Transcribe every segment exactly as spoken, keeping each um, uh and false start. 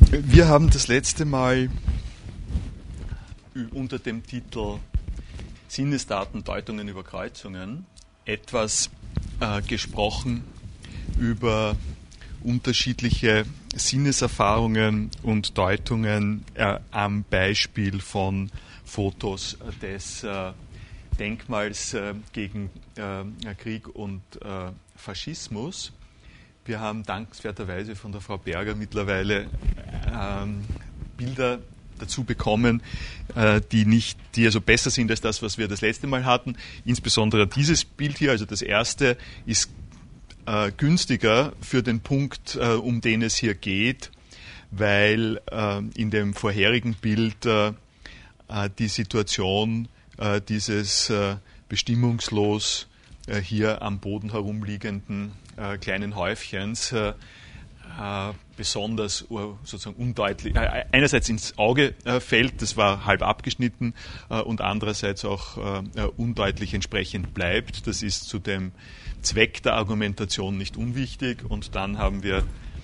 Wir haben das letzte Mal unter dem Titel Sinnesdaten, Deutungen über Kreuzungen etwas äh, gesprochen über unterschiedliche Sinneserfahrungen und Deutungen äh, am Beispiel von Fotos des äh, Denkmals äh, gegen äh, Krieg und äh, Faschismus. Wir haben dankenswerterweise von der Frau Berger mittlerweile ähm, Bilder dazu bekommen, äh, die nicht, die also besser sind als das, was wir das letzte Mal hatten. Insbesondere dieses Bild hier, also das erste, ist äh, günstiger für den Punkt, äh, um den es hier geht, weil äh, in dem vorherigen Bild äh, die Situation äh, dieses äh, bestimmungslos äh, hier am Boden herumliegenden äh, kleinen Häufchens äh, äh, besonders uh, sozusagen undeutlich, äh, einerseits ins Auge äh, fällt, das war halb abgeschnitten, äh, und andererseits auch äh, undeutlich entsprechend bleibt. Das ist zu dem Zweck der Argumentation nicht unwichtig. Und dann haben wir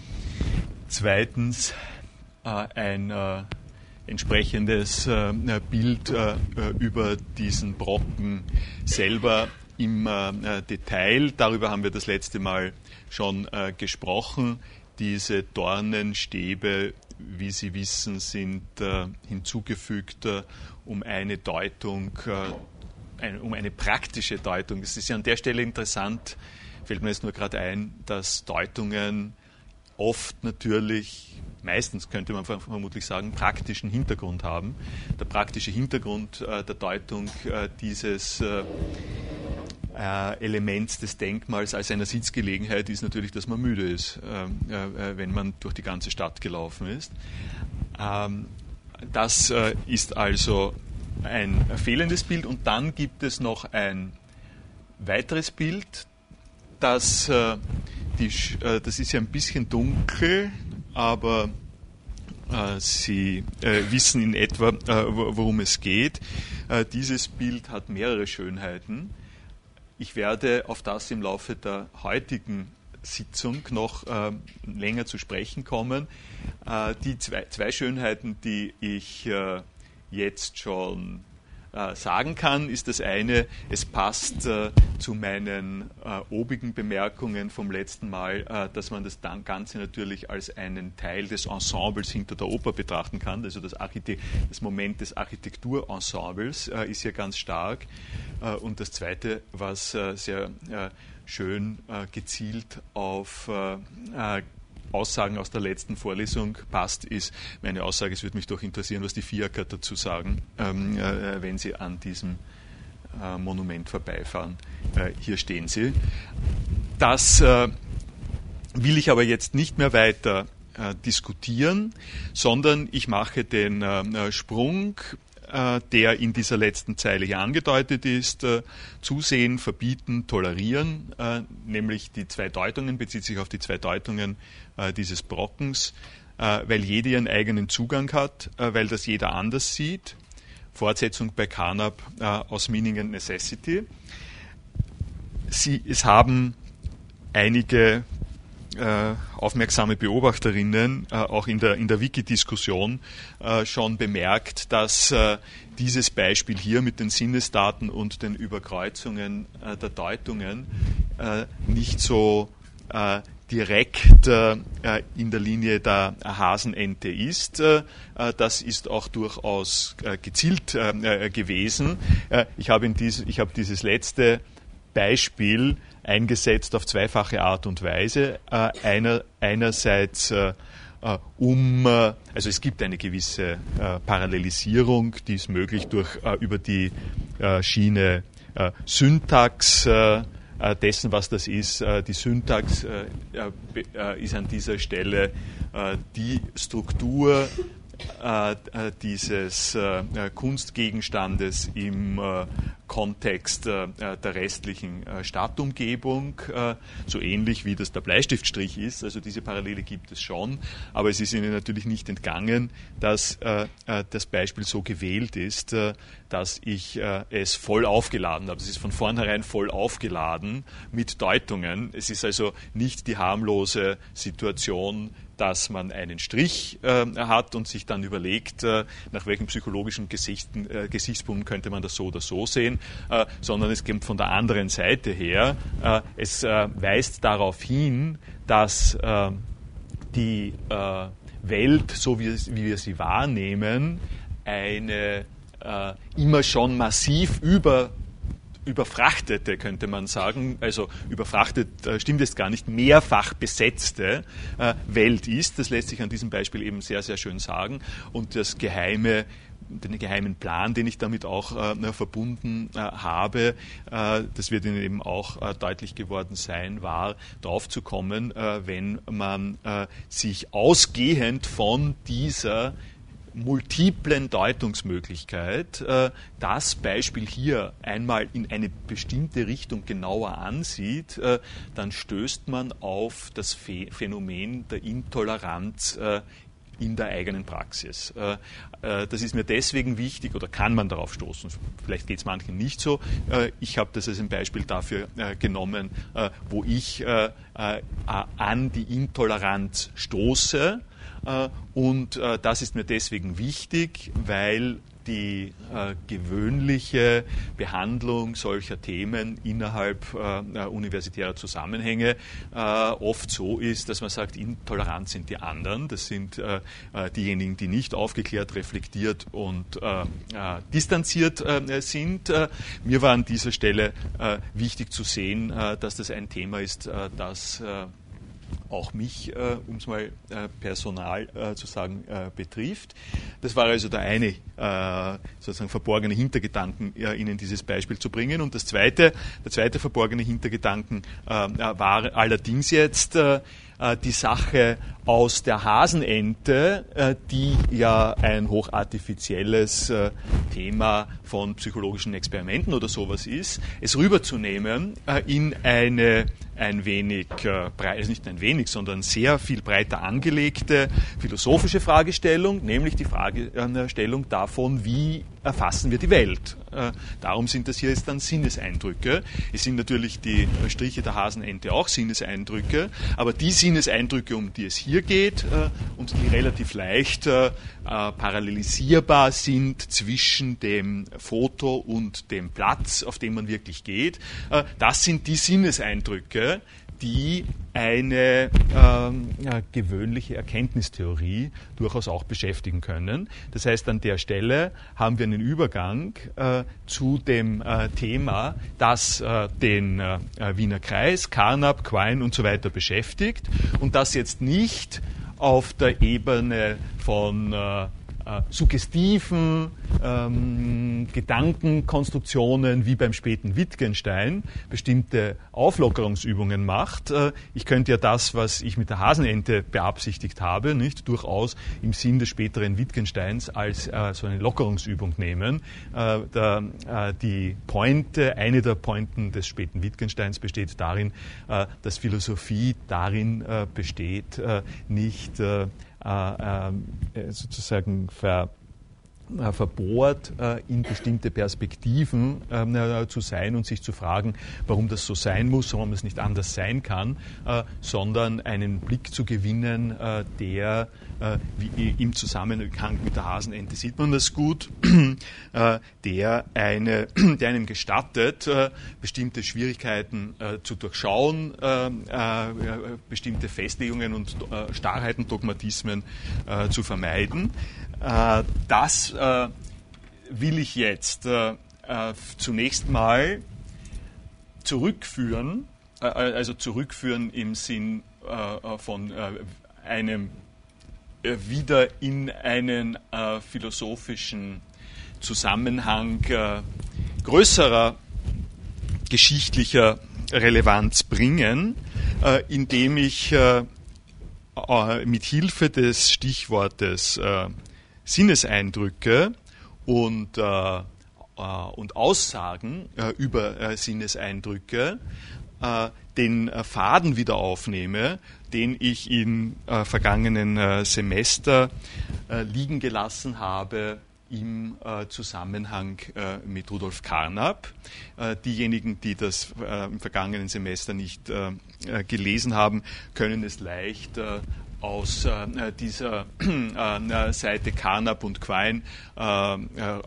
zweitens äh, ein äh, entsprechendes äh, Bild äh, über diesen Brocken selber im äh, Detail. Darüber haben wir das letzte Mal schon äh, gesprochen. Diese Dornenstäbe, wie Sie wissen, sind äh, hinzugefügt, äh, um eine Deutung, äh, ein, um eine praktische Deutung. Es ist ja an der Stelle interessant, fällt mir jetzt nur gerade ein, dass Deutungen oft natürlich, meistens könnte man vermutlich sagen, praktischen Hintergrund haben. Der praktische Hintergrund äh, der Deutung äh, dieses äh, äh, Elements des Denkmals als einer Sitzgelegenheit ist natürlich, dass man müde ist, äh, äh, wenn man durch die ganze Stadt gelaufen ist. Ähm, das äh, ist also ein fehlendes Bild. Und dann gibt es noch ein weiteres Bild, das, äh, die, äh, das ist ja ein bisschen dunkel, aber äh, Sie äh, wissen in etwa, äh, worum es geht. Äh, dieses Bild hat mehrere Schönheiten. Ich werde auf das im Laufe der heutigen Sitzung noch äh, länger zu sprechen kommen. Äh, die zwei, zwei Schönheiten, die ich äh, jetzt schon äh, sagen kann, ist das eine, es passt äh, zu meinen äh, obigen Bemerkungen vom letzten Mal, äh, dass man das dann Ganze natürlich als einen Teil des Ensembles hinter der Oper betrachten kann. Also das, Archite- das Moment des Architekturensembles äh, ist hier ganz stark. Äh, und das Zweite, was äh, sehr äh, schön äh, gezielt auf äh, äh, Aussagen aus der letzten Vorlesung passt, ist meine Aussage, es würde mich doch interessieren, was die Fiaker dazu sagen, ähm, äh, wenn sie an diesem äh, Monument vorbeifahren. Äh, hier stehen sie. Das äh, will ich aber jetzt nicht mehr weiter äh, diskutieren, sondern ich mache den äh, Sprung, äh, der in dieser letzten Zeile hier angedeutet ist, äh, zusehen, verbieten, tolerieren, äh, nämlich die zwei Deutungen, bezieht sich auf die zwei Deutungen äh, dieses Brockens, äh, weil jeder ihren eigenen Zugang hat, äh, weil das jeder anders sieht. Fortsetzung bei Carnap äh, aus Meaning and Necessity. Sie, es haben einige äh, aufmerksame Beobachterinnen äh, auch in der, in der Wiki-Diskussion äh, schon bemerkt, dass äh, dieses Beispiel hier mit den Sinnesdaten und den Überkreuzungen äh, der Deutungen äh, nicht so äh, direkt äh, in der Linie der Hasenente ist. Äh, das ist auch durchaus äh, gezielt äh, gewesen. Äh, ich habe in dies, ich habe dieses letzte Beispiel eingesetzt auf zweifache Art und Weise. Äh, einer, einerseits äh, um, äh, also es gibt eine gewisse äh, Parallelisierung, die ist möglich durch, äh, über die äh, Schiene äh, Syntax, äh, dessen, was das ist. Die Syntax äh, ist an dieser Stelle äh, die Struktur äh, dieses äh, Kunstgegenstandes im äh, Kontext äh, der restlichen äh, Stadtumgebung, äh, so ähnlich wie das der Bleistiftstrich ist. Also diese Parallele gibt es schon, aber es ist Ihnen natürlich nicht entgangen, dass äh, das Beispiel so gewählt ist, äh, dass ich äh, es voll aufgeladen habe. Es ist von vornherein voll aufgeladen mit Deutungen. Es ist also nicht die harmlose Situation dass man einen Strich äh, hat und sich dann überlegt, äh, nach welchen psychologischen Gesichten, äh, Gesichtspunkten könnte man das so oder so sehen, äh, sondern es kommt von der anderen Seite her. Äh, es äh, weist darauf hin, dass äh, die äh, Welt, so wie, wie wir sie wahrnehmen, eine äh, immer schon massiv über überfrachtete, könnte man sagen, also überfrachtet äh, stimmt es gar nicht, mehrfach besetzte äh, Welt ist. Das lässt sich an diesem Beispiel eben sehr, sehr schön sagen. Und das geheime, den geheimen Plan, den ich damit auch äh, verbunden äh, habe, äh, das wird Ihnen eben auch äh, deutlich geworden sein, war, drauf zu kommen, äh, wenn man äh, sich ausgehend von dieser multiplen Deutungsmöglichkeit äh, das Beispiel hier einmal in eine bestimmte Richtung genauer ansieht, äh, dann stößt man auf das Phänomen der Intoleranz äh, in der eigenen Praxis. Äh, äh, das ist mir deswegen wichtig, oder kann man darauf stoßen, vielleicht geht es manchen nicht so. Äh, ich habe das als ein Beispiel dafür äh, genommen, äh, wo ich äh, äh, an die Intoleranz stoße. Und äh, das ist mir deswegen wichtig, weil die äh, gewöhnliche Behandlung solcher Themen innerhalb äh, universitärer Zusammenhänge äh, oft so ist, dass man sagt, intolerant sind die anderen, das sind äh, diejenigen, die nicht aufgeklärt, reflektiert und äh, äh, distanziert äh, sind. Äh, mir war an dieser Stelle äh, wichtig zu sehen, äh, dass das ein Thema ist, äh, das äh, auch mich, äh, um es mal äh, personal äh, zu sagen, äh, betrifft. Das war also der eine äh, sozusagen verborgene Hintergedanken, äh, Ihnen dieses Beispiel zu bringen. Und das zweite, der zweite verborgene Hintergedanken äh, war allerdings jetzt äh, die Sache aus der Hasenente, äh, die ja ein hochartifizielles äh, Thema von psychologischen Experimenten oder sowas ist, es rüberzunehmen äh, in eine ein wenig, äh, breit, also nicht ein wenig, sondern sehr viel breiter angelegte philosophische Fragestellung, nämlich die Fragestellung davon, wie erfassen wir die Welt. Äh, darum sind das hier jetzt dann Sinneseindrücke. Es sind natürlich die Striche der Hasenente auch Sinneseindrücke, aber die Sinneseindrücke, um die es hier geht äh, und die relativ leicht äh, parallelisierbar sind zwischen dem Foto und dem Platz, auf dem man wirklich geht, äh, das sind die Sinneseindrücke, die eine ähm, ja, gewöhnliche Erkenntnistheorie durchaus auch beschäftigen können. Das heißt, an der Stelle haben wir einen Übergang äh, zu dem äh, Thema, das äh, den äh, Wiener Kreis, Carnap, Quine und so weiter beschäftigt und das jetzt nicht auf der Ebene von äh, Äh, suggestiven ähm, Gedankenkonstruktionen wie beim späten Wittgenstein bestimmte Auflockerungsübungen macht. Äh, ich könnte ja das, was ich mit der Hasenente beabsichtigt habe, nicht durchaus im Sinn des späteren Wittgensteins als äh, so eine Lockerungsübung nehmen. Äh, der, äh, die Pointe, eine der Pointen des späten Wittgensteins besteht darin, äh, dass Philosophie darin äh, besteht, äh, nicht äh, Äh, äh, sozusagen ver, äh, verbohrt äh, in bestimmte Perspektiven äh, zu sein und sich zu fragen, warum das so sein muss, warum es nicht anders sein kann, äh, sondern einen Blick zu gewinnen, äh, der äh, wie im Zusammenhang mit der Hasenente sieht man das gut, äh, der, eine, der einem gestattet, äh, bestimmte Schwierigkeiten äh, zu durchschauen, äh, äh, bestimmte Festlegungen und äh, Starrheiten, Dogmatismen äh, zu vermeiden. Äh, das äh, will ich jetzt äh, äh, zunächst mal zurückführen, äh, also zurückführen im Sinn äh, von äh, einem äh, wieder in einen äh, philosophischen Zusammenhang äh, größerer geschichtlicher Relevanz bringen, äh, indem ich äh, äh, mit Hilfe des Stichwortes äh, Sinneseindrücke und, äh, äh, und Aussagen äh, über äh, Sinneseindrücke äh, den äh, Faden wieder aufnehme, den ich im äh, vergangenen äh, Semester äh, liegen gelassen habe im äh, Zusammenhang äh, mit Rudolf Carnap. Äh, diejenigen, die das äh, im vergangenen Semester nicht äh, gelesen haben, können es leicht äh, aus äh, dieser äh, Seite Carnap und Quine äh,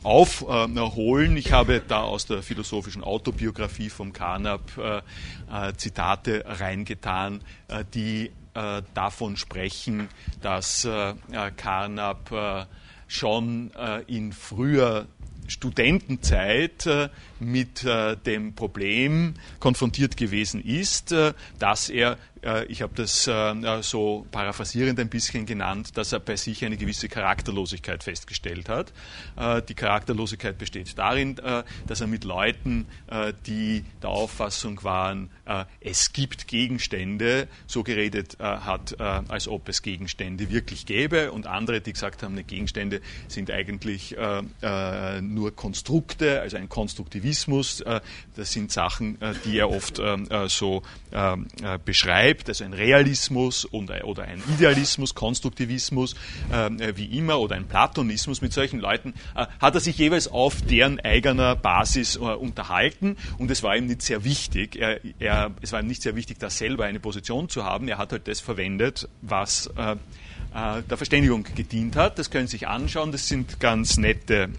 aufholen. Ich habe da aus der philosophischen Autobiografie vom Carnap äh, äh, Zitate reingetan, äh, die äh, davon sprechen, dass äh, Carnap äh, schon äh, in früher Studentenzeit äh, mit äh, dem Problem konfrontiert gewesen ist, äh, dass er, äh, ich habe das äh, so paraphrasierend ein bisschen genannt, dass er bei sich eine gewisse Charakterlosigkeit festgestellt hat. Äh, die Charakterlosigkeit besteht darin, äh, dass er mit Leuten, äh, die der Auffassung waren, äh, es gibt Gegenstände, so geredet äh, hat, äh, als ob es Gegenstände wirklich gäbe, und andere, die gesagt haben, ne, Gegenstände sind eigentlich äh, äh, nur Konstrukte, also ein Konstruktivismus. Das sind Sachen, die er oft so beschreibt, also ein Realismus oder ein Idealismus, Konstruktivismus, wie immer, oder ein Platonismus. Mit solchen Leuten hat er sich jeweils auf deren eigener Basis unterhalten, und es war ihm nicht sehr wichtig. Er, er, es war ihm nicht sehr wichtig, da selber eine Position zu haben. Er hat halt das verwendet, was der Verständigung gedient hat. Das können Sie sich anschauen, das sind ganz nette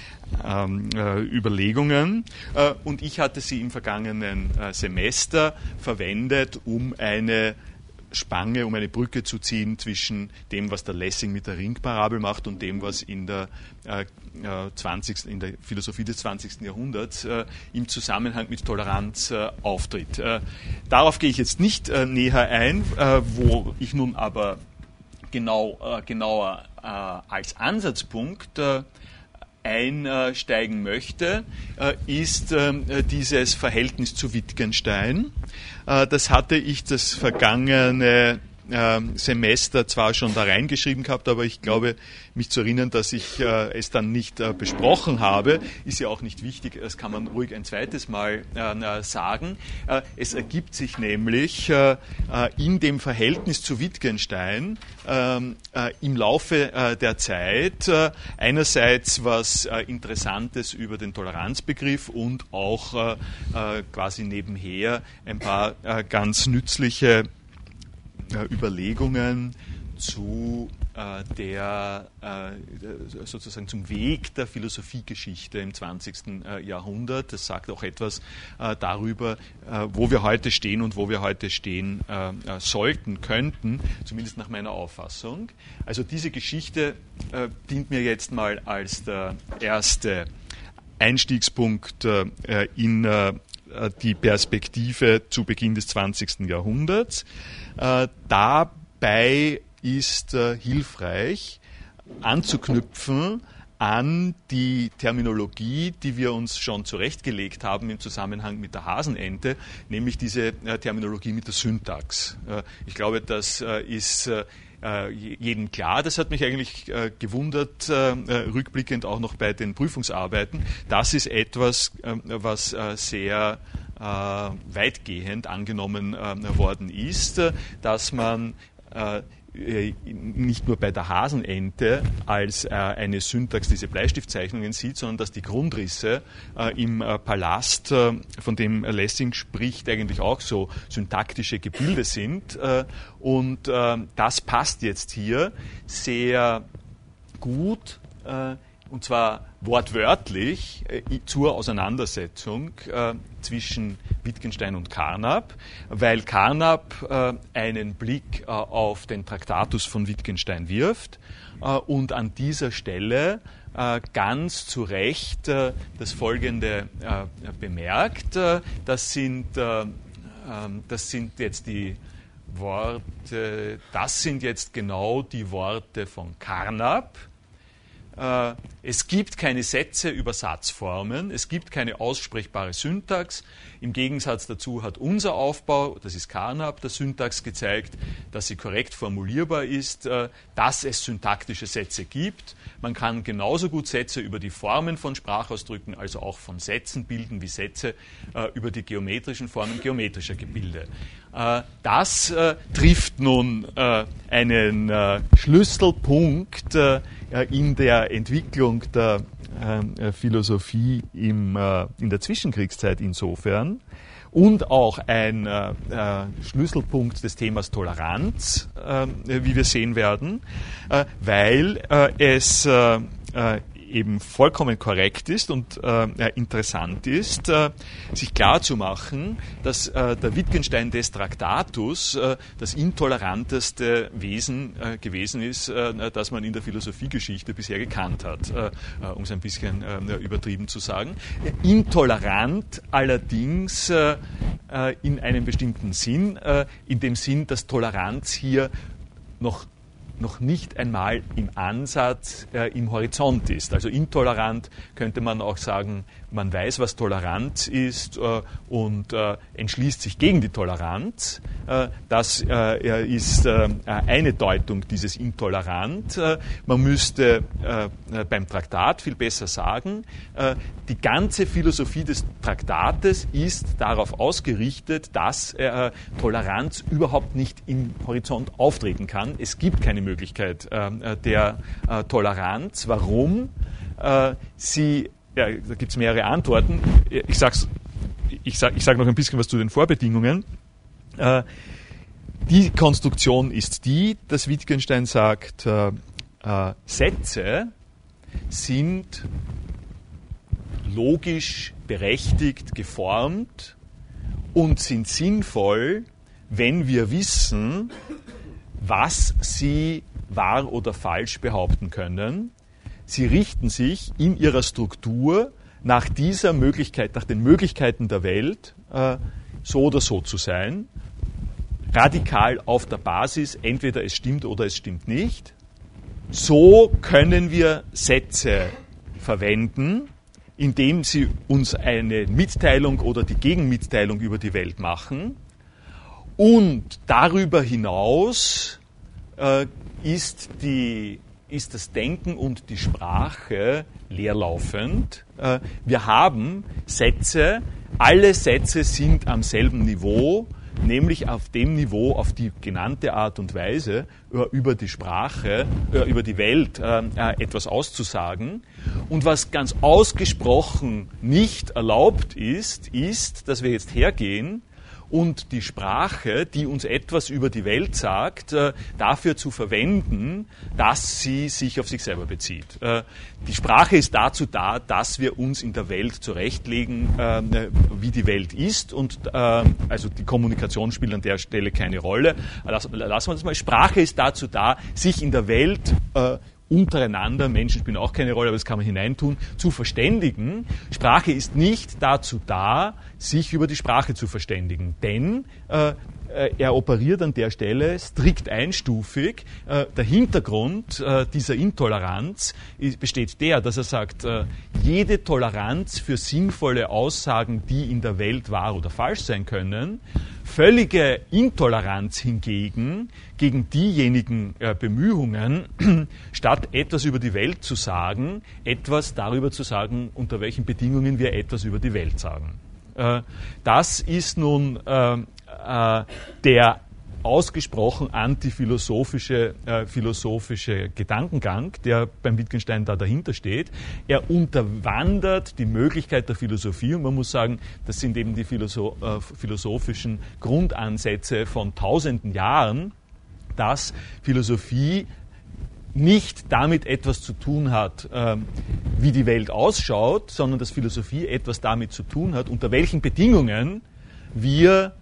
Ähm, äh, Überlegungen, äh, und ich hatte sie im vergangenen äh, Semester verwendet, um eine Spange, um eine Brücke zu ziehen zwischen dem, was der Lessing mit der Ringparabel macht, und dem, was in der, äh, zwanzigsten, in der Philosophie des zwanzigsten Jahrhunderts äh, im Zusammenhang mit Toleranz äh, auftritt. Äh, darauf gehe ich jetzt nicht äh, näher ein, äh, wo ich nun aber genau, äh, genauer äh, als Ansatzpunkt äh, einsteigen möchte, ist dieses Verhältnis zu Wittgenstein. Das hatte ich das vergangene Semester zwar schon da reingeschrieben gehabt, aber ich glaube, mich zu erinnern, dass ich äh, es dann nicht äh, besprochen habe, ist ja auch nicht wichtig, das kann man ruhig ein zweites Mal äh, sagen. Äh, es ergibt sich nämlich äh, in dem Verhältnis zu Wittgenstein äh, äh, im Laufe äh, der Zeit äh, einerseits was äh, Interessantes über den Toleranzbegriff und auch äh, äh, quasi nebenher ein paar äh, ganz nützliche Überlegungen zu äh, der äh, sozusagen zum Weg der Philosophiegeschichte im zwanzigsten Äh, Jahrhundert. Das sagt auch etwas äh, darüber, äh, wo wir heute stehen und wo wir heute stehen äh, sollten, könnten, zumindest nach meiner Auffassung. Also diese Geschichte äh, dient mir jetzt mal als der erste Einstiegspunkt äh, in äh, die Perspektive zu Beginn des zwanzigsten Jahrhunderts. Äh, dabei ist äh, hilfreich anzuknüpfen an die Terminologie, die wir uns schon zurechtgelegt haben im Zusammenhang mit der Hasenente, nämlich diese äh, Terminologie mit der Syntax. Äh, ich glaube, das äh, ist äh, jedem klar. Das hat mich eigentlich äh, gewundert, äh, rückblickend auch noch bei den Prüfungsarbeiten. Das ist etwas, äh, was äh, sehr äh, weitgehend angenommen äh, worden ist, äh, dass man äh, nicht nur bei der Hasenente als äh, eine Syntax diese Bleistiftzeichnungen sieht, sondern dass die Grundrisse äh, im äh, Palast, äh, von dem Lessing spricht, eigentlich auch so syntaktische Gebilde sind. Äh, und äh, das passt jetzt hier sehr gut, äh, und zwar wortwörtlich äh, zur Auseinandersetzung äh, zwischen Wittgenstein und Carnap, weil Carnap äh, einen Blick äh, auf den Traktatus von Wittgenstein wirft äh, und an dieser Stelle äh, ganz zu Recht äh, das Folgende äh, bemerkt. Äh, das sind, äh, äh, das sind jetzt die Worte, das sind jetzt genau die Worte von Carnap. Es gibt keine Sätze über Satzformen, es gibt keine aussprechbare Syntax. Im Gegensatz dazu hat unser Aufbau, das ist Carnap, der Syntax gezeigt, dass sie korrekt formulierbar ist, dass es syntaktische Sätze gibt. Man kann genauso gut Sätze über die Formen von Sprachausdrücken, also auch von Sätzen bilden, wie Sätze über die geometrischen Formen geometrischer Gebilde. Das trifft nun einen Schlüsselpunkt in der Entwicklung der äh, Philosophie im, äh, in der Zwischenkriegszeit insofern, und auch ein äh, äh, Schlüsselpunkt des Themas Toleranz, äh, wie wir sehen werden, äh, weil äh, es äh, äh, eben vollkommen korrekt ist und äh, interessant ist, äh, sich klarzumachen, dass äh, der Wittgenstein des Traktatus äh, das intoleranteste Wesen äh, gewesen ist, äh, das man in der Philosophiegeschichte bisher gekannt hat, äh, um es ein bisschen äh, übertrieben zu sagen. Intolerant allerdings äh, in einem bestimmten Sinn, äh, in dem Sinn, dass Toleranz hier noch noch nicht einmal im Ansatz äh, im Horizont ist. Also intolerant könnte man auch sagen, man weiß, was Toleranz ist äh, und äh, entschließt sich gegen die Toleranz. Äh, das äh, ist äh, eine Deutung dieses Intolerant. Äh, man müsste äh, beim Traktat viel besser sagen, äh, die ganze Philosophie des Traktates ist darauf ausgerichtet, dass äh, Toleranz überhaupt nicht im Horizont auftreten kann. Es gibt keine Möglichkeit äh, der äh, Toleranz. Warum? Äh, sie Ja, da gibt es mehrere Antworten. Ich sag's, ich sage ich sag noch ein bisschen was zu den Vorbedingungen. Äh, die Konstruktion ist die, dass Wittgenstein sagt, äh, äh, Sätze sind logisch berechtigt geformt und sind sinnvoll, wenn wir wissen, was sie wahr oder falsch behaupten können. Sie richten sich in ihrer Struktur nach dieser Möglichkeit, nach den Möglichkeiten der Welt, äh, so oder so zu sein, radikal auf der Basis, entweder es stimmt oder es stimmt nicht. So können wir Sätze verwenden, indem sie uns eine Mitteilung oder die Gegenmitteilung über die Welt machen. Und darüber hinaus äh, ist die ist das Denken und die Sprache leerlaufend. Wir haben Sätze, alle Sätze sind am selben Niveau, nämlich auf dem Niveau, auf die genannte Art und Weise, über die Sprache, über die Welt etwas auszusagen. Und was ganz ausgesprochen nicht erlaubt ist, ist, dass wir jetzt hergehen und die Sprache, die uns etwas über die Welt sagt, äh, dafür zu verwenden, dass sie sich auf sich selber bezieht. Äh, die Sprache ist dazu da, dass wir uns in der Welt zurechtlegen, äh, wie die Welt ist, und äh, also die Kommunikation spielt an der Stelle keine Rolle. Lassen, lassen wir das mal. Sprache ist dazu da, sich in der Welt äh, untereinander, Menschen spielen auch keine Rolle, aber das kann man hineintun, zu verständigen. Sprache ist nicht dazu da, sich über die Sprache zu verständigen, denn äh, er operiert an der Stelle strikt einstufig. Äh, der Hintergrund äh, dieser Intoleranz ist, besteht der, dass er sagt, äh, jede Toleranz für sinnvolle Aussagen, die in der Welt wahr oder falsch sein können, völlige Intoleranz hingegen gegen diejenigen äh, Bemühungen, statt etwas über die Welt zu sagen, etwas darüber zu sagen, unter welchen Bedingungen wir etwas über die Welt sagen. Äh, das ist nun äh, äh, der ausgesprochen antiphilosophische äh, philosophische Gedankengang, der beim Wittgenstein da dahinter steht. Er unterwandert die Möglichkeit der Philosophie, und man muss sagen, das sind eben die Philosoph- äh, philosophischen Grundansätze von tausenden Jahren, dass Philosophie nicht damit etwas zu tun hat, ähm, wie die Welt ausschaut, sondern dass Philosophie etwas damit zu tun hat, unter welchen Bedingungen wir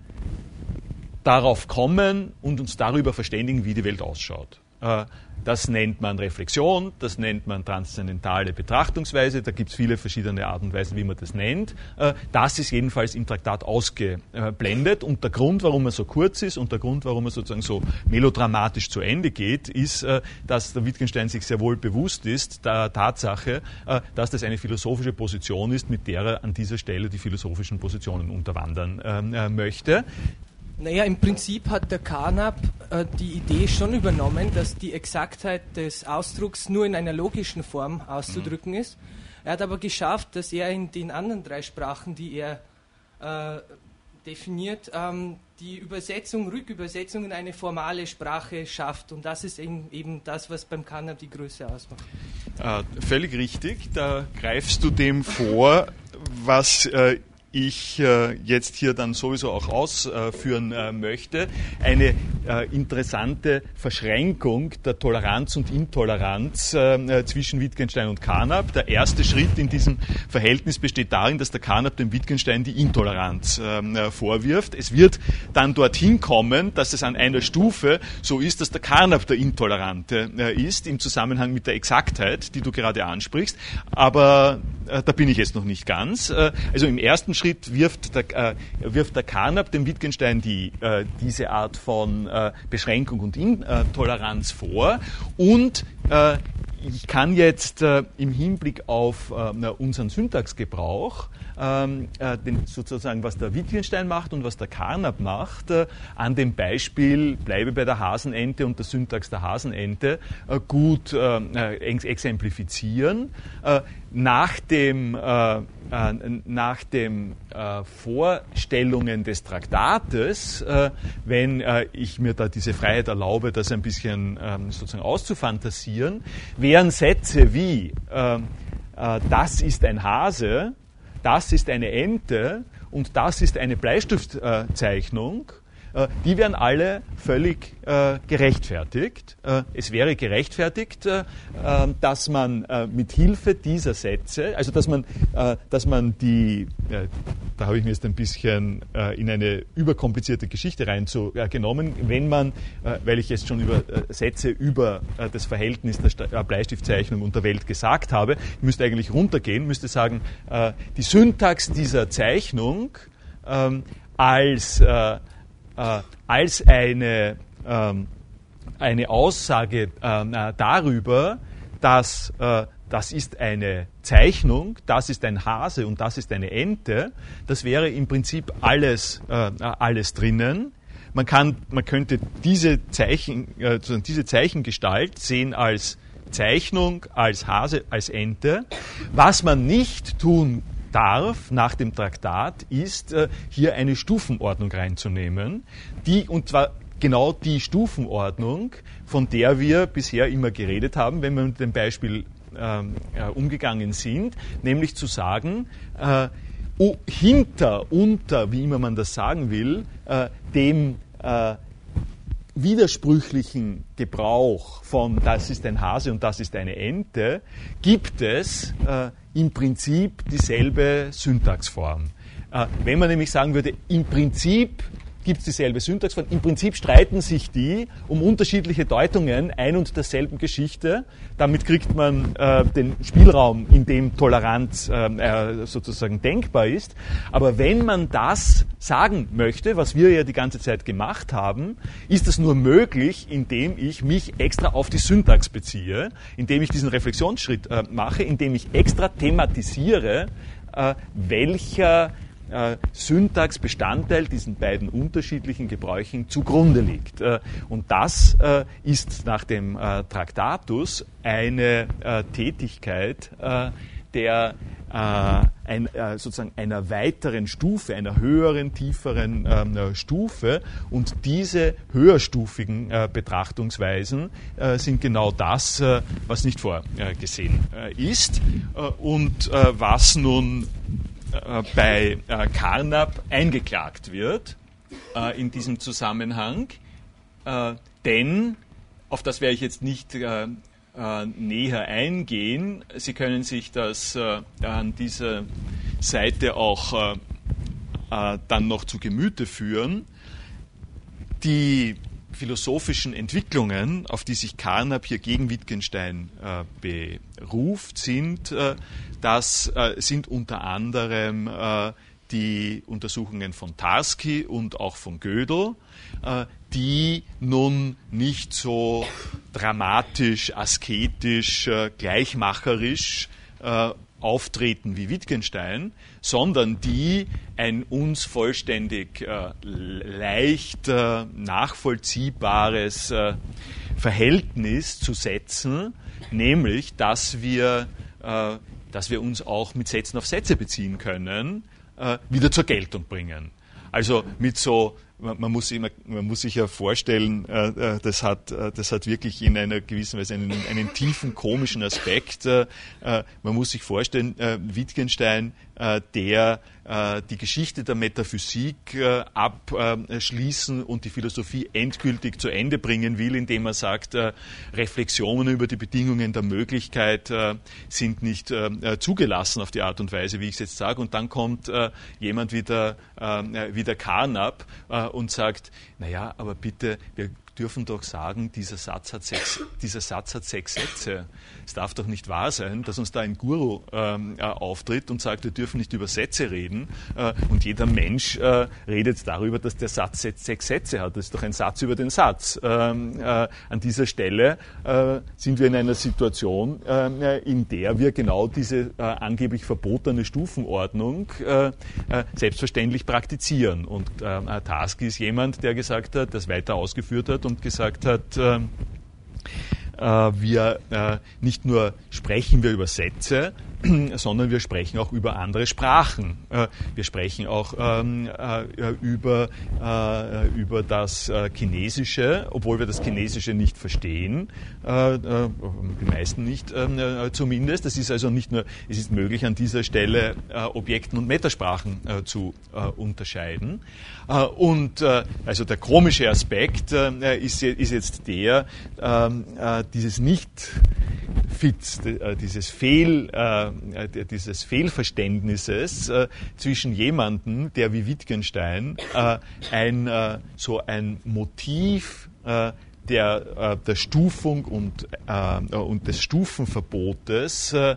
darauf kommen und uns darüber verständigen, wie die Welt ausschaut. Das nennt man Reflexion, das nennt man transzendentale Betrachtungsweise, da gibt es viele verschiedene Arten und Weisen, wie man das nennt. Das ist jedenfalls im Traktat ausgeblendet, und der Grund, warum er so kurz ist und der Grund, warum er sozusagen so melodramatisch zu Ende geht, ist, dass der Wittgenstein sich sehr wohl bewusst ist der Tatsache, dass das eine philosophische Position ist, mit der er an dieser Stelle die philosophischen Positionen unterwandern möchte. Naja, im Prinzip hat der Carnap äh, die Idee schon übernommen, dass die Exaktheit des Ausdrucks nur in einer logischen Form auszudrücken ist. Er hat aber geschafft, dass er in den anderen drei Sprachen, die er äh, definiert, ähm, die Übersetzung, Rückübersetzung in eine formale Sprache schafft. Und das ist eben, eben das, was beim Carnap die Größe ausmacht. Äh, völlig richtig. Da greifst du dem vor, was äh, ich äh, jetzt hier dann sowieso auch ausführen äh, möchte, eine äh, interessante Verschränkung der Toleranz und Intoleranz äh, zwischen Wittgenstein und Carnap. Der erste Schritt in diesem Verhältnis besteht darin, dass der Carnap dem Wittgenstein die Intoleranz äh, vorwirft. Es wird dann dorthin kommen, dass es an einer Stufe so ist, dass der Carnap der Intolerante äh, ist, im Zusammenhang mit der Exaktheit, die du gerade ansprichst. Aber äh, da bin ich jetzt noch nicht ganz. Äh, also im ersten Schritt wirft der, äh, wirft der Carnap dem Wittgenstein die, äh, diese Art von äh, Beschränkung und Intoleranz vor. Und äh, ich kann jetzt äh, im Hinblick auf äh, unseren Syntaxgebrauch, ähm, äh, den, sozusagen was der Wittgenstein macht und was der Carnap macht, äh, an dem Beispiel, bleibe bei der Hasenente und der Syntax der Hasenente, äh, gut äh, ex exemplifizieren. Äh, nach dem, äh, äh, nach dem äh, Vorstellungen des Traktates, äh, wenn äh, ich mir da diese Freiheit erlaube, das ein bisschen ähm, sozusagen auszufantasieren, wären Sätze wie äh, äh, das ist ein Hase, das ist eine Ente und das ist eine Bleistiftzeichnung, äh, die wären alle völlig äh, gerechtfertigt. Äh, es wäre gerechtfertigt, äh, dass man äh, mit Hilfe dieser Sätze, also dass man, äh, dass man die, äh, da habe ich mir jetzt ein bisschen äh, in eine überkomplizierte Geschichte reingenommen, wenn man, äh, weil ich jetzt schon über äh, Sätze über äh, das Verhältnis der Sta äh, Bleistiftzeichnung und der Welt gesagt habe, ich müsste eigentlich runtergehen, müsste sagen, äh, die Syntax dieser Zeichnung ähm, als äh, Äh, als eine, ähm, eine Aussage äh, darüber, dass äh, das ist eine Zeichnung, das ist ein Hase und das ist eine Ente, das wäre im Prinzip alles, äh, alles drinnen. Man, kann, man könnte diese, Zeichen, äh, diese Zeichengestalt sehen als Zeichnung, als Hase, als Ente. Was man nicht tun kann, darf nach dem Traktat ist, äh, hier eine Stufenordnung reinzunehmen, die, und zwar genau die Stufenordnung, von der wir bisher immer geredet haben, wenn wir mit dem Beispiel ähm, äh, umgegangen sind, nämlich zu sagen, äh, oh, hinter, unter, wie immer man das sagen will, äh, dem äh, widersprüchlichen Gebrauch von das ist ein Hase und das ist eine Ente, gibt es äh, im Prinzip dieselbe Syntaxform. Äh, wenn man nämlich sagen würde, im Prinzip gibt es dieselbe Syntaxform, im Prinzip streiten sich die um unterschiedliche Deutungen ein und derselben Geschichte. Damit kriegt man äh, den Spielraum, in dem Toleranz äh, sozusagen denkbar ist. Aber wenn man das sagen möchte, was wir ja die ganze Zeit gemacht haben, ist das nur möglich, indem ich mich extra auf die Syntax beziehe, indem ich diesen Reflexionsschritt äh, mache, indem ich extra thematisiere, äh, welcher Äh, Syntaxbestandteil diesen beiden unterschiedlichen Gebräuchen zugrunde liegt. Äh, und das äh, ist nach dem äh, Traktatus eine äh, Tätigkeit äh, der äh, ein, äh, sozusagen einer weiteren Stufe, einer höheren, tieferen äh, Stufe. Und diese höherstufigen äh, Betrachtungsweisen äh, sind genau das, äh, was nicht vorgesehen äh, ist äh, und äh, was nun bei äh, Carnap eingeklagt wird äh, in diesem Zusammenhang, äh, denn, auf das werde ich jetzt nicht äh, äh, näher eingehen, Sie können sich das äh, an dieser Seite auch äh, äh, dann noch zu Gemüte führen. Die philosophischen Entwicklungen, auf die sich Carnap hier gegen Wittgenstein äh, beruft, sind, äh, das äh, sind unter anderem äh, die Untersuchungen von Tarski und auch von Gödel, äh, die nun nicht so dramatisch, asketisch, äh, gleichmacherisch äh, auftreten wie Wittgenstein, sondern die ein uns vollständig äh, leicht äh, nachvollziehbares äh, Verhältnis zu Sätzen, nämlich, dass wir, äh, dass wir uns auch mit Sätzen auf Sätze beziehen können, äh, wieder zur Geltung bringen. Also mit so man, man, muss immer, man muss sich ja vorstellen, äh, das, hat, das hat wirklich in einer gewissen Weise einen, einen tiefen komischen Aspekt. Äh, man muss sich vorstellen, äh, Wittgenstein, äh, der äh, die Geschichte der Metaphysik äh, abschließen und die Philosophie endgültig zu Ende bringen will, indem er sagt, äh, Reflexionen über die Bedingungen der Möglichkeit äh, sind nicht äh, zugelassen auf die Art und Weise, wie ich es jetzt sage. Und dann kommt äh, jemand wie der, äh, wie der Carnap äh, und sagt, naja, aber bitte, wir dürfen doch sagen, dieser Satz hat sechs, dieser Satz hat sechs Sätze. Es darf doch nicht wahr sein, dass uns da ein Guru ähm, äh, auftritt und sagt, wir dürfen nicht über Sätze reden. Äh, und jeder Mensch äh, redet darüber, dass der Satz sechs Sätze hat. Das ist doch ein Satz über den Satz. Ähm, äh, an dieser Stelle äh, sind wir in einer Situation, äh, in der wir genau diese äh, angeblich verbotene Stufenordnung äh, äh, selbstverständlich praktizieren. Und äh, Tarski ist jemand, der gesagt hat, das weiter ausgeführt hat und gesagt hat, äh, äh, wir äh, nicht nur sprechen wir über Sätze, sondern wir sprechen auch über andere Sprachen. Äh, wir sprechen auch ähm, äh, über, äh, über das äh, Chinesische, obwohl wir das Chinesische nicht verstehen, äh, äh, die meisten nicht äh, zumindest. Das ist also nicht nur, es ist möglich, an dieser Stelle äh, Objekten und Metasprachen äh, zu äh, unterscheiden. Äh, und äh, also der komische Aspekt äh, ist, ist jetzt der, äh, äh, dieses Nicht-Fit, äh, dieses Fehl, äh, dieses Fehlverständnisses äh, zwischen jemandem, der wie Wittgenstein äh, ein, äh, so ein Motiv äh, der, äh, der Stufung und, äh, und des Stufenverbotes äh,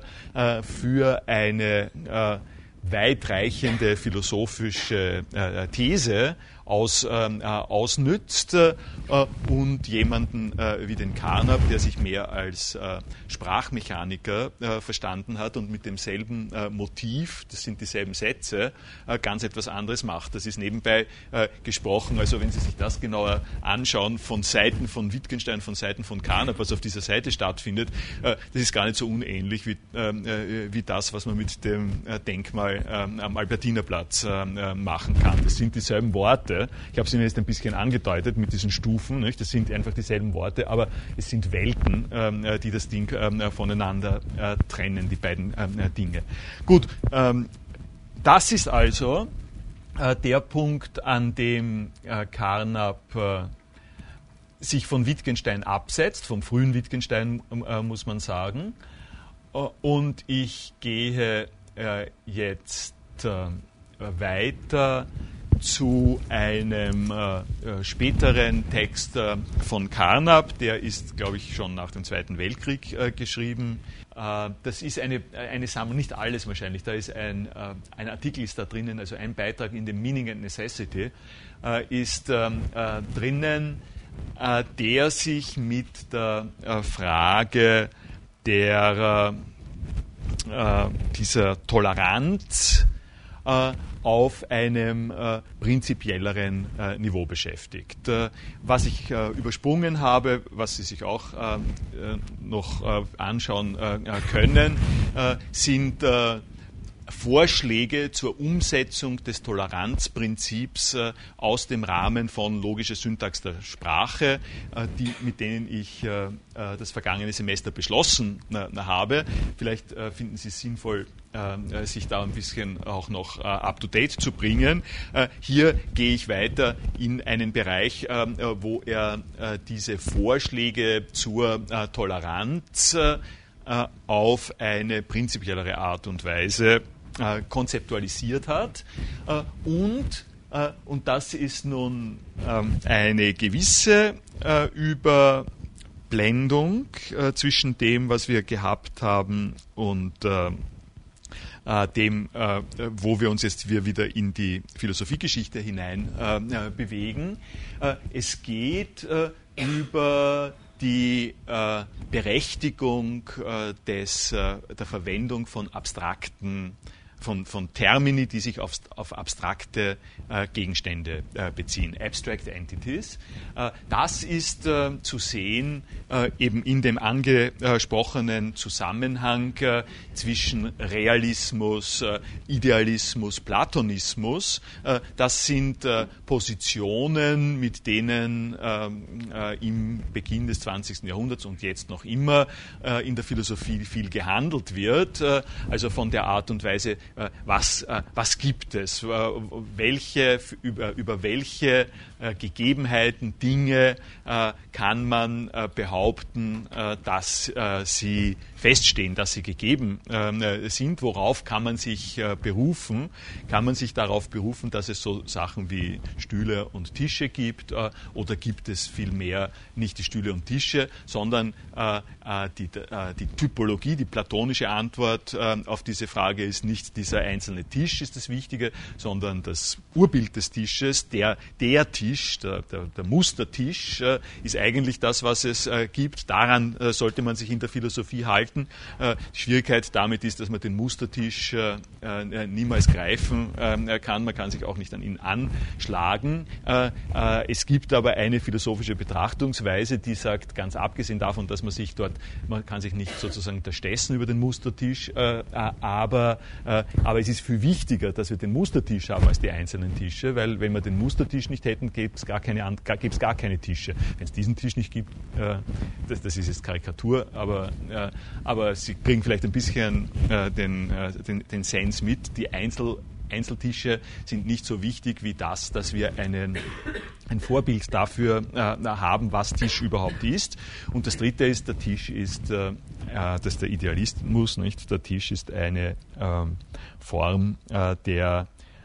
für eine äh, weitreichende philosophische äh, These aus, äh, ausnützt äh, und jemanden äh, wie den Carnap, der sich mehr als äh, Sprachmechaniker äh, verstanden hat und mit demselben äh, Motiv, das sind dieselben Sätze, äh, ganz etwas anderes macht. Das ist nebenbei äh, gesprochen, also wenn Sie sich das genauer anschauen, von Seiten von Wittgenstein, von Seiten von Carnap, was auf dieser Seite stattfindet, äh, das ist gar nicht so unähnlich wie, äh, wie das, was man mit dem äh, Denkmal äh, am Albertinerplatz äh, machen kann. Das sind dieselben Worte. Ich habe es Ihnen jetzt ein bisschen angedeutet mit diesen Stufen. Nicht? Das sind einfach dieselben Worte, aber es sind Welten, ähm, die das Ding ähm, voneinander äh, trennen, die beiden ähm, Dinge. Gut, ähm, das ist also äh, der Punkt, an dem äh, Carnap äh, sich von Wittgenstein absetzt, vom frühen Wittgenstein, äh, muss man sagen. Äh, und ich gehe äh, jetzt äh, weiter zu einem äh, späteren Text äh, von Carnap, der ist, glaube ich, schon nach dem Zweiten Weltkrieg äh, geschrieben. Äh, das ist eine, eine Sammlung, nicht alles wahrscheinlich, da ist ein, äh, ein Artikel ist da drinnen, also ein Beitrag in dem Meaning and Necessity äh, ist ähm, äh, drinnen, äh, der sich mit der äh, Frage der, äh, dieser Toleranz äh, auf einem äh, prinzipielleren äh, Niveau beschäftigt. Äh, was ich äh, übersprungen habe, was Sie sich auch äh, noch äh, anschauen äh, können, äh, sind äh, Vorschläge zur Umsetzung des Toleranzprinzips äh, aus dem Rahmen von logischer Syntax der Sprache, äh, die, mit denen ich äh, das vergangene Semester beschlossen äh, habe. Vielleicht äh, finden Sie es sinnvoll, äh, sich da ein bisschen auch noch äh, up-to-date zu bringen. Äh, hier gehe ich weiter in einen Bereich, äh, wo er äh, diese Vorschläge zur äh, Toleranz äh, auf eine prinzipiellere Art und Weise äh, konzeptualisiert hat. Äh, und, äh, und das ist nun ähm, eine gewisse äh, Überblendung äh, zwischen dem, was wir gehabt haben, und äh, äh, dem, äh, wo wir uns jetzt wieder in die Philosophiegeschichte hinein äh, bewegen. Äh, es geht äh, über die äh, Berechtigung äh, des, äh, der Verwendung von abstrakten von, von Termini, die sich auf, auf abstrakte äh, Gegenstände äh, beziehen, Abstract Entities. Äh, das ist äh, zu sehen äh, eben in dem angesprochenen Zusammenhang äh, zwischen Realismus, äh, Idealismus, Platonismus. Äh, das sind äh, Positionen, mit denen äh, äh, im Beginn des zwanzigsten Jahrhunderts und jetzt noch immer äh, in der Philosophie viel gehandelt wird. Äh, also von der Art und Weise, äh, was, äh, was gibt es, äh, welche, über, über welche äh, Gegebenheiten, Dinge äh, kann man äh, behaupten, äh, dass äh, sie feststehen, dass sie gegeben äh, sind, worauf kann man sich äh, berufen? Kann man sich darauf berufen, dass es so Sachen wie Stühle und Tische gibt, äh, oder gibt es vielmehr nicht die Stühle und Tische, sondern äh, äh, die, äh, die Typologie, die platonische Antwort äh, auf diese Frage ist nicht dieser einzelne Tisch ist das Wichtige, sondern das Urbild des Tisches, der, der Tisch, der, der, der Mustertisch äh, ist eigentlich das, was es äh, gibt. Daran äh, sollte man sich in der Philosophie halten. Äh, die Schwierigkeit damit ist, dass man den Mustertisch äh, äh, niemals greifen äh, kann. Man kann sich auch nicht an ihn anschlagen. Äh, äh, es gibt aber eine philosophische Betrachtungsweise, die sagt, ganz abgesehen davon, dass man sich dort, man kann sich nicht sozusagen unterstessen über den Mustertisch, äh, aber, äh, aber es ist viel wichtiger, dass wir den Mustertisch haben als die einzelnen Tische, weil wenn wir den Mustertisch nicht hätten, gäbe es gar keine, gäbe es gar keine Tische. Wenn es diesen Tisch nicht gibt, äh, das, das ist jetzt Karikatur, aber, äh, aber Sie kriegen vielleicht ein bisschen äh, den, äh, den, den Sense mit, die Einzel Einzeltische sind nicht so wichtig wie das, dass wir einen, ein Vorbild dafür äh, haben, was Tisch überhaupt ist. Und das Dritte ist, der Tisch ist, äh, das ist der Idealismus, nicht? Der Tisch ist eine äh, Form äh, der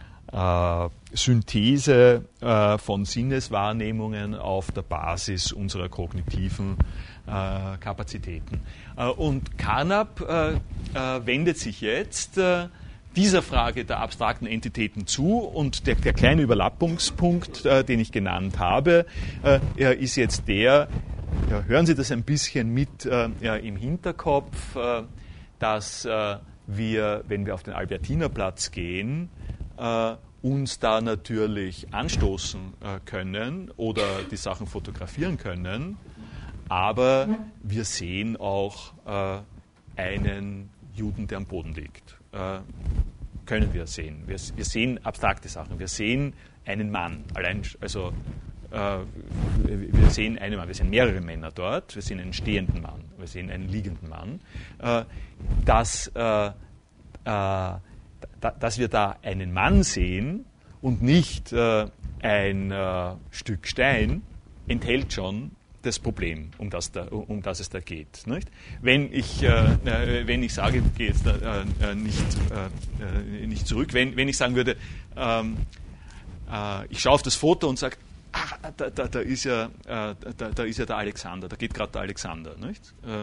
äh, Synthese äh, von Sinneswahrnehmungen auf der Basis unserer kognitiven äh, Kapazitäten. Äh, und Carnap äh, äh, wendet sich jetzt äh, dieser Frage der abstrakten Entitäten zu, und der, der kleine Überlappungspunkt, äh, den ich genannt habe, äh, ist jetzt der, ja, hören Sie das ein bisschen mit äh, ja, im Hinterkopf, äh, dass äh, wir, wenn wir auf den Albertinerplatz gehen, äh, uns da natürlich anstoßen äh, können oder die Sachen fotografieren können, aber wir sehen auch äh, einen Juden, der am Boden liegt. Äh, können wir sehen. Wir, wir sehen abstrakte Sachen. Wir sehen einen Mann. Allein, also äh, wir sehen einen Mann. Wir sehen mehrere Männer dort. Wir sehen einen stehenden Mann. Wir sehen einen liegenden Mann. Äh, dass, äh, äh, da, dass wir da einen Mann sehen und nicht äh, ein äh, Stück Stein, enthält schon das Problem, um das, da, um das es da geht. Nicht? Wenn, ich, äh, wenn ich sage, ich gehe jetzt da, äh, nicht, äh, nicht zurück, wenn, wenn ich sagen würde, ähm, äh, ich schaue auf das Foto und sage, ach, da, da, da, ist ja, äh, da, da ist ja der Alexander, da geht gerade der Alexander. Nicht?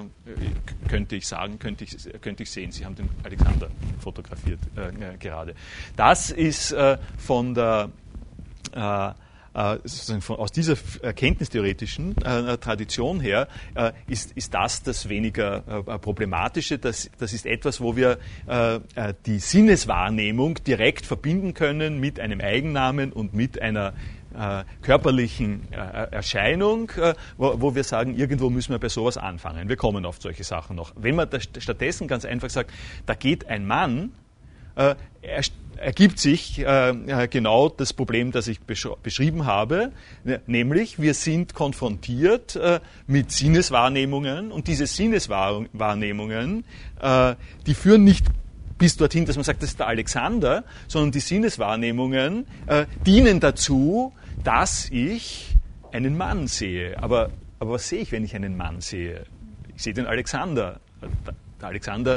Äh, könnte ich sagen, könnte ich, könnte ich sehen, Sie haben den Alexander fotografiert äh, gerade. Das ist äh, von der äh, sozusagen von, aus dieser erkenntnistheoretischen äh, Tradition her äh, ist, ist das das weniger äh, Problematische. Das, das ist etwas, wo wir äh, die Sinneswahrnehmung direkt verbinden können mit einem Eigennamen und mit einer äh, körperlichen äh, Erscheinung, äh, wo, wo wir sagen, irgendwo müssen wir bei sowas anfangen. Wir kommen auf solche Sachen noch. Wenn man das stattdessen ganz einfach sagt, da geht ein Mann, äh, er ergibt sich äh, genau das Problem, das ich besch beschrieben habe, nämlich wir sind konfrontiert äh, mit Sinneswahrnehmungen, und diese Sinneswahrnehmungen, äh, die führen nicht bis dorthin, dass man sagt, das ist der Alexander, sondern die Sinneswahrnehmungen äh, dienen dazu, dass ich einen Mann sehe. Aber, aber was sehe ich, wenn ich einen Mann sehe? Ich sehe den Alexander. Der Alexander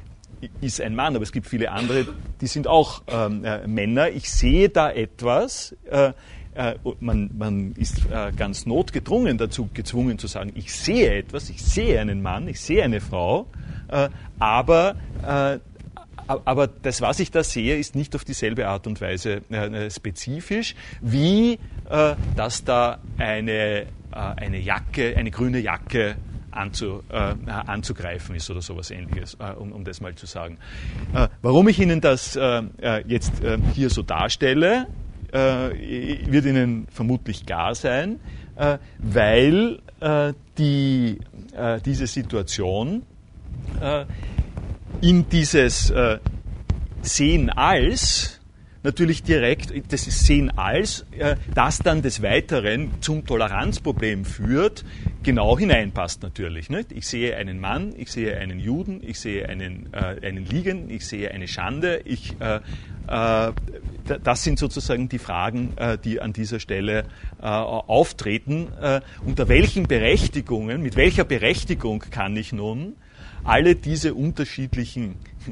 ist ein Mann, aber es gibt viele andere, die sind auch ähm, äh, Männer. Ich sehe da etwas, äh, äh, man, man ist äh, ganz notgedrungen dazu gezwungen zu sagen, ich sehe etwas, ich sehe einen Mann, ich sehe eine Frau, äh, aber, äh, aber das, was ich da sehe, ist nicht auf dieselbe Art und Weise äh, spezifisch, wie äh, dass da eine, äh, eine Jacke, eine grüne Jacke anzu, äh, anzugreifen ist oder sowas Ähnliches, äh, um, um das mal zu sagen. Äh, warum ich Ihnen das äh, jetzt äh, hier so darstelle, äh, wird Ihnen vermutlich klar sein, äh, weil äh, die, äh, diese Situation äh, in dieses äh, Sehen als natürlich direkt, das ist Sehen als, äh, das dann des Weiteren zum Toleranzproblem führt, genau hineinpasst natürlich. Nicht? Ich sehe einen Mann, ich sehe einen Juden, ich sehe einen, äh, einen Liegenden, ich sehe eine Schande. Ich, äh, äh, das sind sozusagen die Fragen, äh, die an dieser Stelle äh, auftreten. Äh, unter welchen Berechtigungen, mit welcher Berechtigung kann ich nun alle diese unterschiedlichen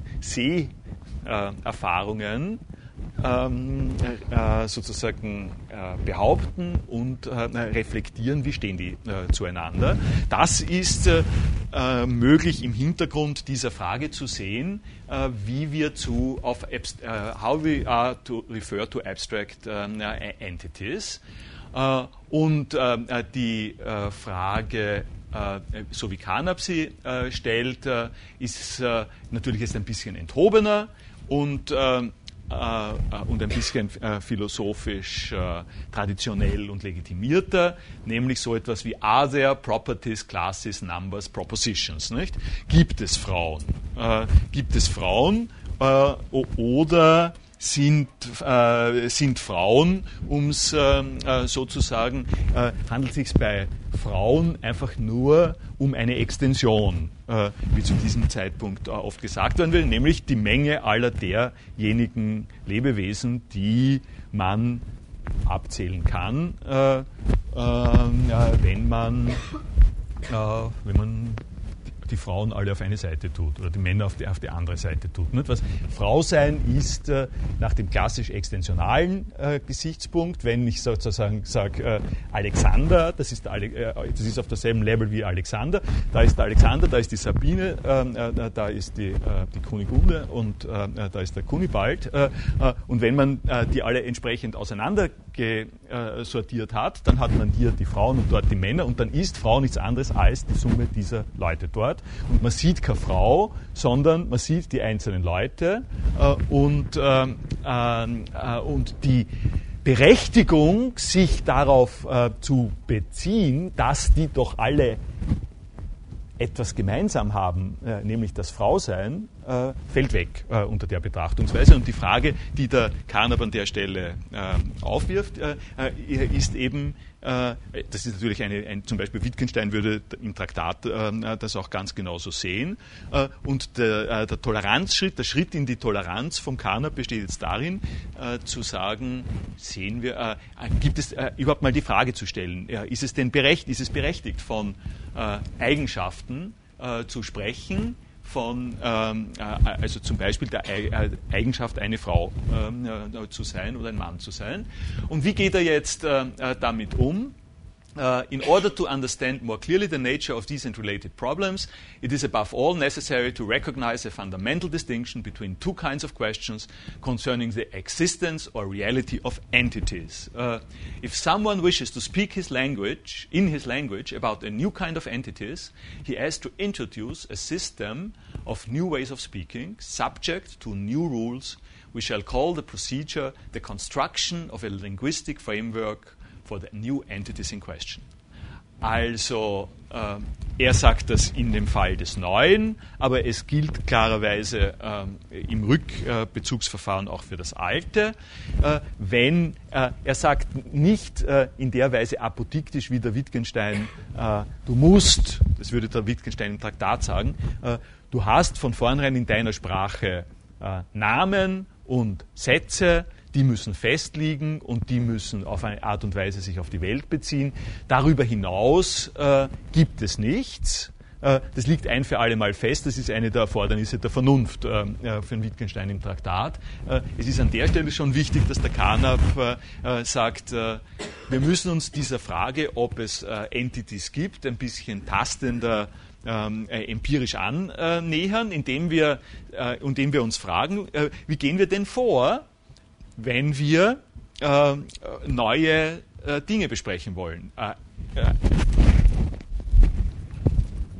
Seherfahrungen ähm, äh, sozusagen äh, behaupten und äh, reflektieren, wie stehen die äh, zueinander. Das ist äh, äh, möglich im Hintergrund dieser Frage zu sehen, äh, wie wir zu auf abst- uh, how we are to refer to abstract uh, entities. Äh, und äh, die äh, Frage, äh, so wie Carnap sie äh, stellt, äh, ist äh, natürlich jetzt ein bisschen enthobener und äh, Uh, und ein bisschen uh, philosophisch uh, traditionell und legitimierter, nämlich so etwas wie Are there properties, classes, numbers, propositions? Nicht? Gibt es Frauen? Uh, gibt es Frauen uh, oder sind, uh, sind Frauen, um es uh, uh, sozusagen, uh, handelt es sich bei Frauen einfach nur um eine Extension, äh, wie zu diesem Zeitpunkt äh, oft gesagt werden will, nämlich die Menge aller derjenigen Lebewesen, die man abzählen kann, äh, äh, wenn man, äh, wenn man die Frauen alle auf eine Seite tut oder die Männer auf die, auf die andere Seite tut. Nicht? Was Frau sein ist äh, nach dem klassisch extensionalen äh, Gesichtspunkt, wenn ich sozusagen sage äh, Alexander, das ist, Ale äh, das ist auf derselben Level wie Alexander, da ist der Alexander, da ist die Sabine, äh, äh, da ist die, äh, die Kunigunde und äh, da ist der Kunibald äh, äh, und wenn man äh, die alle entsprechend auseinander sortiert hat, dann hat man hier die Frauen und dort die Männer und dann ist Frau nichts anderes als die Summe dieser Leute dort. Und man sieht keine Frau, sondern man sieht die einzelnen Leute äh, und, äh, äh, und die Berechtigung, sich darauf äh, zu beziehen, dass die doch alle etwas gemeinsam haben, äh, nämlich das Frausein, äh, fällt weg äh, unter der Betrachtungsweise. Und die Frage, die der Carnap an der Stelle äh, aufwirft, äh, ist eben, äh, das ist natürlich eine, ein, zum Beispiel Wittgenstein würde im Traktat äh, das auch ganz genauso sehen. Äh, und der, äh, der Toleranzschritt, der Schritt in die Toleranz vom Carnap besteht jetzt darin, äh, zu sagen, sehen wir, äh, gibt es äh, überhaupt mal die Frage zu stellen, äh, ist es denn berechtigt, ist es berechtigt von äh, Eigenschaften äh, zu sprechen, von, ähm, äh, also zum Beispiel der e Eigenschaft, eine Frau äh, zu sein oder ein Mann zu sein. Und wie geht er jetzt äh, damit um? Uh, in order to understand more clearly the nature of these and related problems, it is above all necessary to recognize a fundamental distinction between two kinds of questions concerning the existence or reality of entities. Uh, if someone wishes to speak his language, in his language, about a new kind of entities, he has to introduce a system of new ways of speaking, subject to new rules. We shall call the procedure the construction of a linguistic framework for the new entities in question. Also, äh, er sagt das in dem Fall des Neuen, aber es gilt klarerweise äh, im Rückbezugsverfahren auch für das Alte. Äh, wenn äh, er sagt nicht äh, in der Weise apodiktisch wie der Wittgenstein, äh, du musst, das würde der Wittgenstein im Traktat sagen, äh, du hast von vornherein in deiner Sprache äh, Namen und Sätze, die müssen festliegen und die müssen auf eine Art und Weise sich auf die Welt beziehen. Darüber hinaus äh, gibt es nichts. Äh, das liegt ein für alle Mal fest. Das ist eine der Erfordernisse der Vernunft äh, für den Wittgenstein im Traktat. Äh, es ist an der Stelle schon wichtig, dass der Carnap äh, sagt, äh, wir müssen uns dieser Frage, ob es äh, Entities gibt, ein bisschen tastender Ähm, äh, empirisch annähern, indem wir, äh, indem wir uns fragen, äh, wie gehen wir denn vor, wenn wir äh, neue äh, Dinge besprechen wollen. Äh, äh,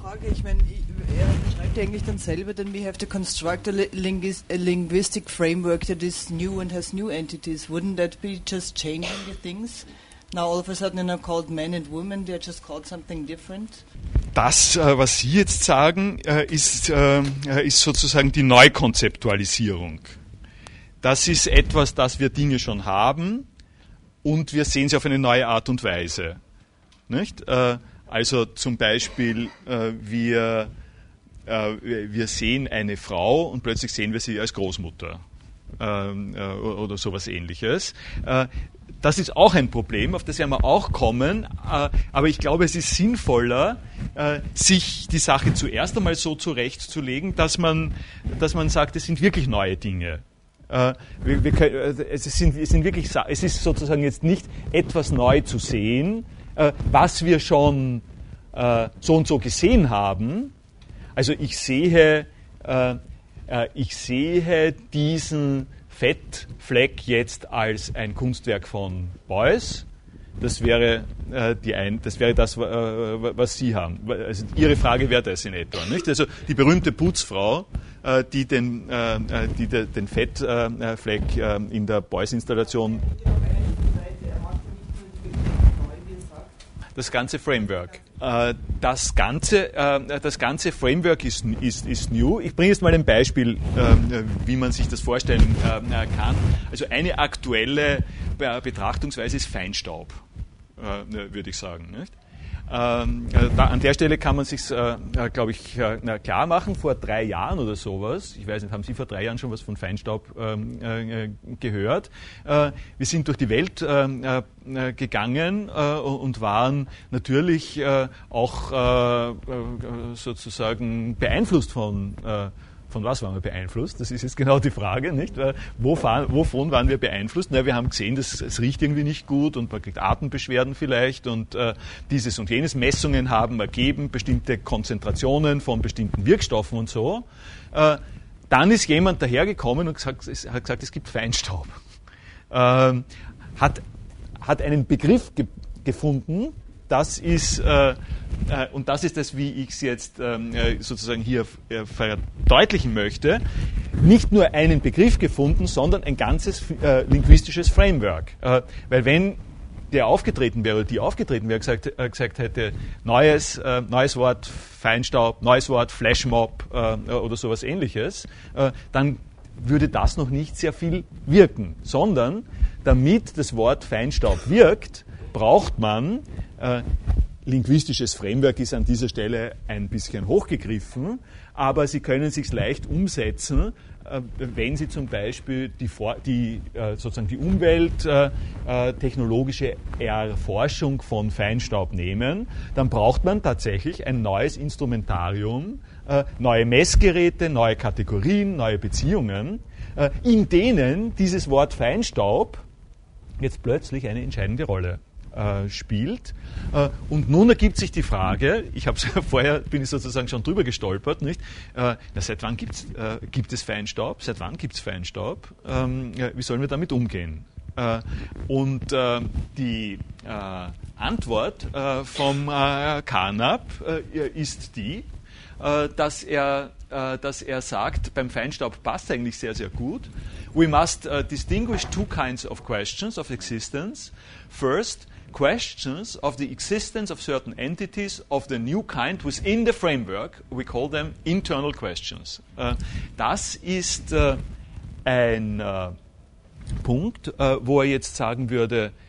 Frage, ich meine, er beschreibt ja eigentlich dann selber, then we have to construct a, linguis a linguistic framework that is new and has new entities. Wouldn't that be just changing the things? Now all of a sudden they're not called men and women, they're just called something different? Das, was Sie jetzt sagen, ist, ist sozusagen die Neukonzeptualisierung. Das ist etwas, das wir Dinge schon haben und wir sehen sie auf eine neue Art und Weise. Nicht? Also zum Beispiel, wir, wir sehen eine Frau und plötzlich sehen wir sie als Großmutter oder sowas Ähnliches. Das ist auch ein Problem, auf das werden wir auch kommen, aber ich glaube, es ist sinnvoller, sich die Sache zuerst einmal so zurechtzulegen, dass man, dass man sagt, es sind wirklich neue Dinge. Wir, wir können, es, sind, es, sind wirklich, es ist sozusagen jetzt nicht etwas neu zu sehen, was wir schon so und so gesehen haben. Also ich sehe, ich sehe diesen Fettfleck jetzt als ein Kunstwerk von Beuys. Das wäre, äh, die ein, das, wäre das, äh, was Sie haben. Also Ihre Frage wäre das in etwa. Nicht? Also die berühmte Putzfrau, äh, die den, äh, die de, den Fettfleck äh, in der Beuys-Installation. Das ganze Framework. Äh, das, ganze, äh, das ganze Framework ist, ist, ist new. Ich bringe jetzt mal ein Beispiel, äh, wie man sich das vorstellen äh, kann. Also eine aktuelle Betrachtungsweise ist Feinstaub, äh, würde ich sagen. Nicht? Ähm, da, an der Stelle kann man sich, äh, glaube ich, äh, klar machen. Vor drei Jahren oder sowas, ich weiß nicht, haben Sie vor drei Jahren schon was von Feinstaub ähm, äh, gehört? Äh, wir sind durch die Welt äh, äh, gegangen äh, und waren natürlich äh, auch äh, sozusagen beeinflusst von äh, Von was waren wir beeinflusst? Das ist jetzt genau die Frage, nicht? Wo fahren, wovon waren wir beeinflusst? Na, wir haben gesehen, dass es riecht irgendwie nicht gut und man kriegt Atembeschwerden vielleicht und äh, dieses und jenes. Messungen haben ergeben, bestimmte Konzentrationen von bestimmten Wirkstoffen und so. Äh, dann ist jemand dahergekommen und gesagt, es, hat gesagt, es gibt Feinstaub. Äh, hat, hat einen Begriff ge- gefunden, das ist, äh, äh, und das ist das, wie ich es jetzt äh, sozusagen hier äh, verdeutlichen möchte, nicht nur einen Begriff gefunden, sondern ein ganzes äh, linguistisches Framework. Äh, weil wenn der aufgetreten wäre oder die aufgetreten wäre, gesagt, äh, gesagt hätte, neues, äh, neues Wort Feinstaub, neues Wort Flashmob äh, oder sowas Ähnliches, äh, dann würde das noch nicht sehr viel wirken, sondern damit das Wort Feinstaub wirkt, braucht man, äh, linguistisches Framework ist an dieser Stelle ein bisschen hochgegriffen, aber Sie können sich leicht umsetzen, äh, wenn Sie zum Beispiel die, die, äh, sozusagen die umwelttechnologische äh, Erforschung von Feinstaub nehmen, dann braucht man tatsächlich ein neues Instrumentarium, äh, neue Messgeräte, neue Kategorien, neue Beziehungen, äh, in denen dieses Wort Feinstaub jetzt plötzlich eine entscheidende Rolle äh, spielt. Äh, und nun ergibt sich die Frage, ich habe vorher, bin ich sozusagen schon drüber gestolpert, nicht? Äh, na, seit wann gibt's, äh, gibt es Feinstaub? Seit wann gibt es Feinstaub? Ähm, ja, wie sollen wir damit umgehen? Äh, und äh, die äh, Antwort äh, vom äh, Carnap äh, ist die, äh, dass er Uh, dass er sagt, beim Feinstaub passt eigentlich sehr, sehr gut. We must uh, distinguish two kinds of questions of existence. First, questions of the existence of certain entities of the new kind within the framework. We call them internal questions. Uh, das ist uh, ein uh, Punkt, uh, wo er jetzt sagen würde,